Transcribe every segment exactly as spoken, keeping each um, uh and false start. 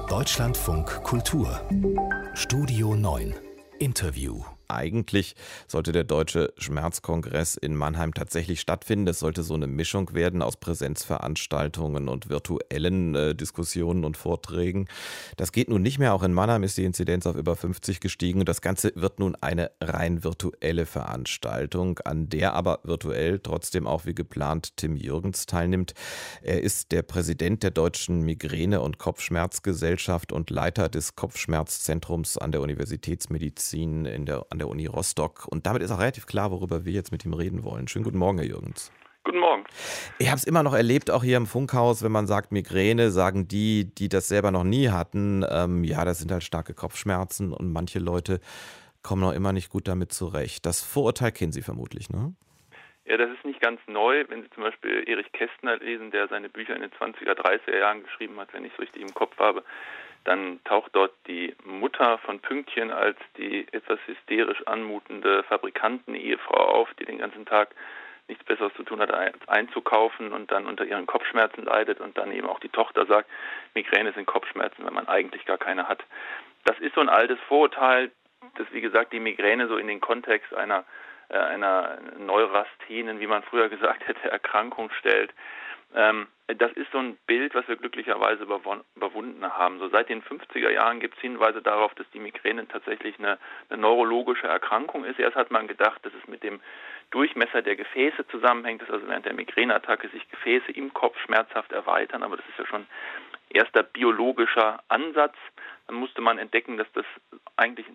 Deutschlandfunk Kultur Studio neun Interview. Eigentlich sollte der Deutsche Schmerzkongress in Mannheim tatsächlich stattfinden. Das sollte so eine Mischung werden aus Präsenzveranstaltungen und virtuellen äh, Diskussionen und Vorträgen. Das geht nun nicht mehr. Auch in Mannheim ist die Inzidenz auf über fünfzig gestiegen. Das Ganze wird nun eine rein virtuelle Veranstaltung, an der aber virtuell trotzdem auch wie geplant Tim Jürgens teilnimmt. Er ist der Präsident der Deutschen Migräne- und Kopfschmerzgesellschaft und Leiter des Kopfschmerzzentrums an der Universitätsmedizin in der an der Uni Rostock. Und damit ist auch relativ klar, worüber wir jetzt mit ihm reden wollen. Schönen guten Morgen, Herr Jürgens. Guten Morgen. Ich habe es immer noch erlebt, auch hier im Funkhaus, wenn man sagt Migräne, sagen die, die das selber noch nie hatten, ähm, ja, das sind halt starke Kopfschmerzen und manche Leute kommen noch immer nicht gut damit zurecht. Das Vorurteil kennen Sie vermutlich, ne? Ja, das ist nicht ganz neu. Wenn Sie zum Beispiel Erich Kästner lesen, der seine Bücher in den zwanziger, dreißiger Jahren geschrieben hat, wenn ich es richtig im Kopf habe, dann taucht dort die Mutter von Pünktchen als die etwas hysterisch anmutende Fabrikanten-Ehefrau auf, die den ganzen Tag nichts Besseres zu tun hat, als einzukaufen und dann unter ihren Kopfschmerzen leidet und dann eben auch die Tochter sagt, Migräne sind Kopfschmerzen, wenn man eigentlich gar keine hat. Das ist so ein altes Vorurteil, das wie gesagt die Migräne so in den Kontext einer, äh, einer Neurasthenen, wie man früher gesagt hätte, Erkrankung stellt. Ähm, das ist so ein Bild, was wir glücklicherweise überwunden haben. So seit den fünfziger Jahren gibt es Hinweise darauf, dass die Migräne tatsächlich eine, eine neurologische Erkrankung ist. Erst hat man gedacht, dass es mit dem Durchmesser der Gefäße zusammenhängt, dass also während der Migräneattacke sich Gefäße im Kopf schmerzhaft erweitern, aber das ist ja schon erster biologischer Ansatz. Dann musste man entdecken, dass das eigentlich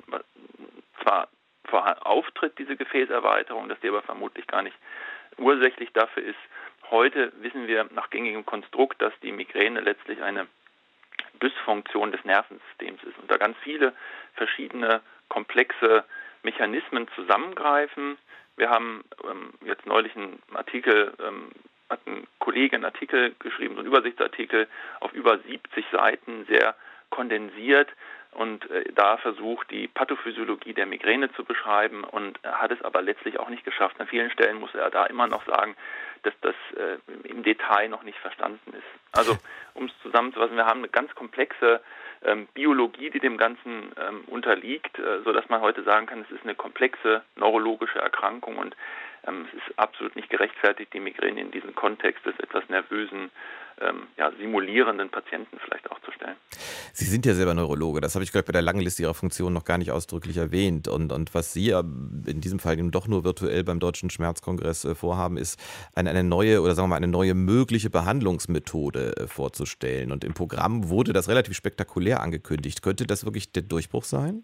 zwar auftritt, diese Gefäßerweiterung, dass die aber vermutlich gar nicht ursächlich dafür ist. Heute wissen wir nach gängigem Konstrukt, dass die Migräne letztlich eine Dysfunktion des Nervensystems ist und da ganz viele verschiedene komplexe Mechanismen zusammengreifen. Wir haben ähm, jetzt neulich einen Artikel, ähm, hat ein Kollege einen Artikel geschrieben, so einen Übersichtsartikel auf über siebzig Seiten, sehr kondensiert und äh, da versucht, die Pathophysiologie der Migräne zu beschreiben und er hat es aber letztlich auch nicht geschafft. An vielen Stellen muss er da immer noch sagen, dass das äh, im Detail noch nicht verstanden ist. Also, um es zusammenzufassen, wir haben eine ganz komplexe ähm, Biologie, die dem Ganzen ähm, unterliegt, äh, sodass man heute sagen kann, es ist eine komplexe neurologische Erkrankung und ähm, es ist absolut nicht gerechtfertigt, die Migräne in diesen Kontext des etwas nervösen, ähm, ja, simulierenden Patienten vielleicht auch zu stellen. Sie sind ja selber Neurologe, das habe ich, glaube ich, bei der langen Liste Ihrer Funktionen noch gar nicht ausdrücklich erwähnt. Und, und was Sie in diesem Fall doch nur virtuell beim Deutschen Schmerzkongress äh, vorhaben, ist eine, eine neue oder sagen wir mal eine neue mögliche Behandlungsmethode äh, vorzustellen. Und im Programm wurde das relativ spektakulär angekündigt. Könnte das wirklich der Durchbruch sein?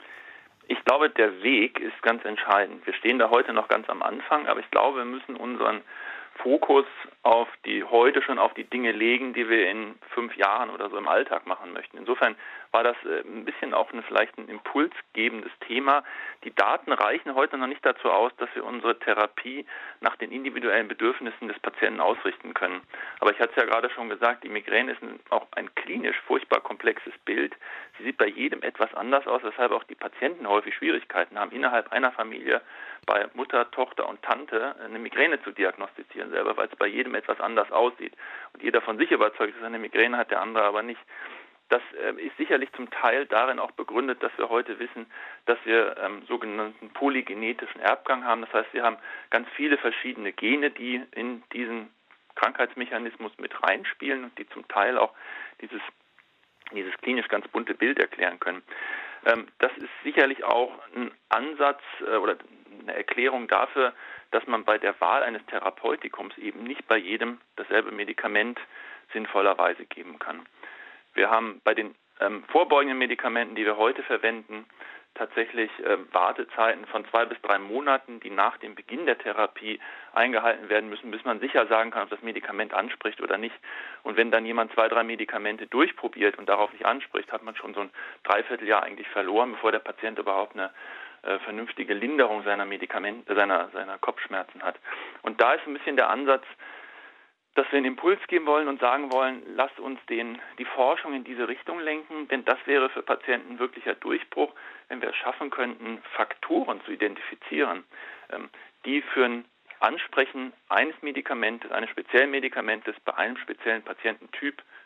Ich glaube, der Weg ist ganz entscheidend. Wir stehen da heute noch ganz am Anfang, aber ich glaube, wir müssen unseren Fokus auf die heute schon auf die Dinge legen, die wir in fünf Jahren oder so im Alltag machen möchten. Insofern war das äh, ein bisschen auch eine, vielleicht ein impulsgebendes Thema. Die Daten reichen heute noch nicht dazu aus, dass wir unsere Therapie nach den individuellen Bedürfnissen des Patienten ausrichten können. Aber ich hatte es ja gerade schon gesagt, die Migräne ist ein, auch ein klinisch furchtbar komplexes Bild. Sie sieht bei jedem etwas anders aus, weshalb auch die Patienten häufig Schwierigkeiten haben, innerhalb einer Familie bei Mutter, Tochter und Tante eine Migräne zu diagnostizieren selber, weil es bei jedem etwas anders aussieht. Und jeder von sich überzeugt, dass er eine Migräne hat, der andere aber nicht. Das äh, ist sicherlich zum Teil darin auch begründet, dass wir heute wissen, dass wir ähm, sogenannten polygenetischen Erbgang haben. Das heißt, wir haben ganz viele verschiedene Gene, die in diesen Krankheitsmechanismus mit reinspielen und die zum Teil auch dieses, dieses klinisch ganz bunte Bild erklären können. Ähm, das ist sicherlich auch ein Ansatz äh, oder eine Erklärung dafür, dass man bei der Wahl eines Therapeutikums eben nicht bei jedem dasselbe Medikament sinnvollerweise geben kann. Wir haben bei den ähm, vorbeugenden Medikamenten, die wir heute verwenden, tatsächlich äh, Wartezeiten von zwei bis drei Monaten, die nach dem Beginn der Therapie eingehalten werden müssen, bis man sicher sagen kann, ob das Medikament anspricht oder nicht. Und wenn dann jemand zwei, drei Medikamente durchprobiert und darauf nicht anspricht, hat man schon so ein Dreivierteljahr eigentlich verloren, bevor der Patient überhaupt eine äh, vernünftige Linderung seiner Medikamente, seiner, seiner Kopfschmerzen hat. Und da ist ein bisschen der Ansatz, dass wir einen Impuls geben wollen und sagen wollen, lasst uns den, die Forschung in diese Richtung lenken, denn das wäre für Patienten wirklicher Durchbruch, wenn wir es schaffen könnten, Faktoren zu identifizieren, ähm, die für ein Ansprechen eines Medikamentes, eines speziellen Medikamentes bei einem speziellen Patiententyp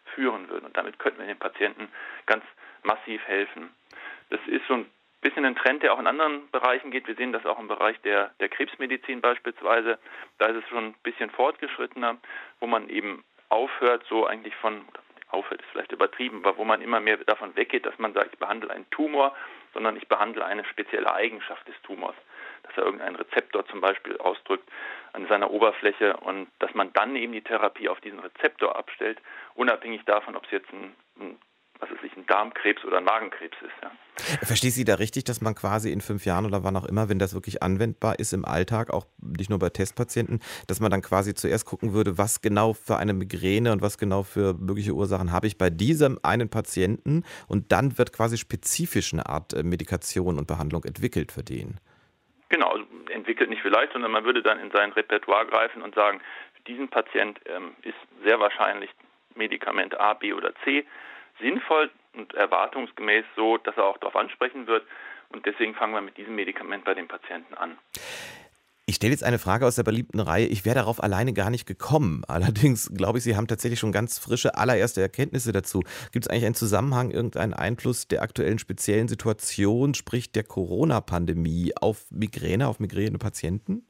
führen würden. Und damit könnten wir den Patienten ganz massiv helfen. Das ist so ein bisschen ein Trend, der auch in anderen Bereichen geht. Wir sehen das auch im Bereich der, der Krebsmedizin beispielsweise. Da ist es schon ein bisschen fortgeschrittener, wo man eben aufhört, so eigentlich von, aufhört ist vielleicht übertrieben, aber wo man immer mehr davon weggeht, dass man sagt, ich behandle einen Tumor, sondern ich behandle eine spezielle Eigenschaft des Tumors, dass er irgendeinen Rezeptor zum Beispiel ausdrückt an seiner Oberfläche und dass man dann eben die Therapie auf diesen Rezeptor abstellt, unabhängig davon, ob es jetzt ein, ein was weiß ich, ein Darmkrebs oder ein Magenkrebs ist. Ja. Verstehe ich Sie da richtig, dass man quasi in fünf Jahren oder wann auch immer, wenn das wirklich anwendbar ist im Alltag, auch nicht nur bei Testpatienten, dass man dann quasi zuerst gucken würde, was genau für eine Migräne und was genau für mögliche Ursachen habe ich bei diesem einen Patienten und dann wird quasi spezifisch eine Art Medikation und Behandlung entwickelt für den? Genau, also entwickelt nicht vielleicht, sondern man würde dann in sein Repertoire greifen und sagen, für diesen Patient ähm, ist sehr wahrscheinlich Medikament A, B oder C sinnvoll und erwartungsgemäß so, dass er auch darauf ansprechen wird. Und deswegen fangen wir mit diesem Medikament bei den Patienten an. Ich stelle jetzt eine Frage aus der beliebten Reihe. Ich wäre darauf alleine gar nicht gekommen. Allerdings glaube ich, Sie haben tatsächlich schon ganz frische, allererste Erkenntnisse dazu. Gibt es eigentlich einen Zusammenhang, irgendeinen Einfluss der aktuellen speziellen Situation, sprich der Corona-Pandemie, auf Migräne, auf Migränepatienten?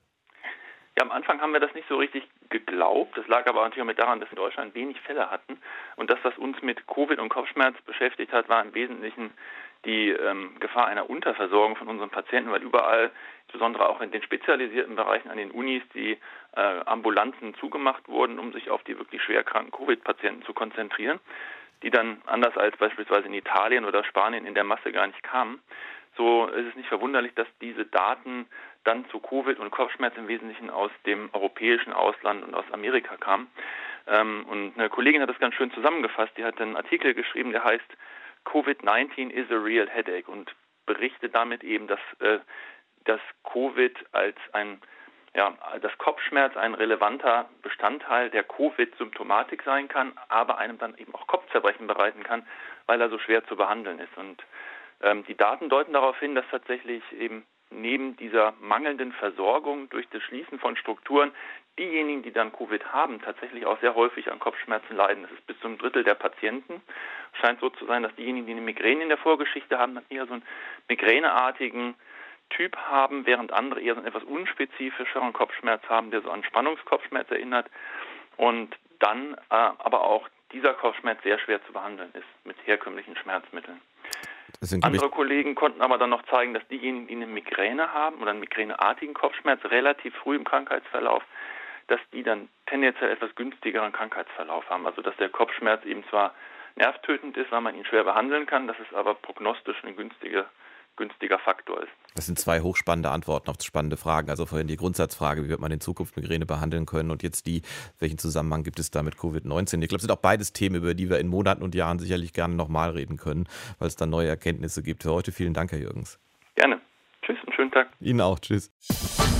Ja, am Anfang haben wir das nicht so richtig geglaubt. Das lag aber natürlich auch mit daran, dass wir in Deutschland wenig Fälle hatten. Und das, was uns mit Covid und Kopfschmerz beschäftigt hat, war im Wesentlichen die ähm, Gefahr einer Unterversorgung von unseren Patienten, weil überall, insbesondere auch in den spezialisierten Bereichen an den Unis, die äh, Ambulanzen zugemacht wurden, um sich auf die wirklich schwerkranken Covid-Patienten zu konzentrieren, die dann anders als beispielsweise in Italien oder Spanien in der Masse gar nicht kamen. So ist es nicht verwunderlich, dass diese Daten dann zu Covid und Kopfschmerz im Wesentlichen aus dem europäischen Ausland und aus Amerika kamen. Ähm, und eine Kollegin hat das ganz schön zusammengefasst. Die hat einen Artikel geschrieben, der heißt Covid nineteen is a real headache und berichtet damit eben, dass, äh, dass Covid als ein, ja, dass Kopfschmerz ein relevanter Bestandteil der Covid-Symptomatik sein kann, aber einem dann eben auch Kopfzerbrechen bereiten kann, weil er so schwer zu behandeln ist. Und ähm, die Daten deuten darauf hin, dass tatsächlich eben neben dieser mangelnden Versorgung durch das Schließen von Strukturen diejenigen, die dann Covid haben, tatsächlich auch sehr häufig an Kopfschmerzen leiden. Das ist bis zu einem Drittel der Patienten. Es scheint so zu sein, dass diejenigen, die eine Migräne in der Vorgeschichte haben, dann eher so einen migräneartigen Typ haben, während andere eher so einen etwas unspezifischeren Kopfschmerz haben, der so an Spannungskopfschmerz erinnert. Und dann äh, aber auch dieser Kopfschmerz sehr schwer zu behandeln ist mit herkömmlichen Schmerzmitteln. Andere Kollegen konnten aber dann noch zeigen, dass diejenigen, die eine Migräne haben oder einen migräneartigen Kopfschmerz relativ früh im Krankheitsverlauf, dass die dann tendenziell etwas günstigeren Krankheitsverlauf haben. Also dass der Kopfschmerz eben zwar nervtötend ist, weil man ihn schwer behandeln kann, dass es aber prognostisch ein günstiger, günstiger Faktor ist. Das sind zwei hochspannende Antworten auf spannende Fragen. Also vorhin die Grundsatzfrage, wie wird man in Zukunft Migräne behandeln können und jetzt die, welchen Zusammenhang gibt es da mit Covid neunzehn? Ich glaube, es sind auch beides Themen, über die wir in Monaten und Jahren sicherlich gerne nochmal reden können, weil es dann neue Erkenntnisse gibt. Für heute vielen Dank, Herr Jürgens. Gerne. Tschüss, einen schönen Tag. Ihnen auch. Tschüss.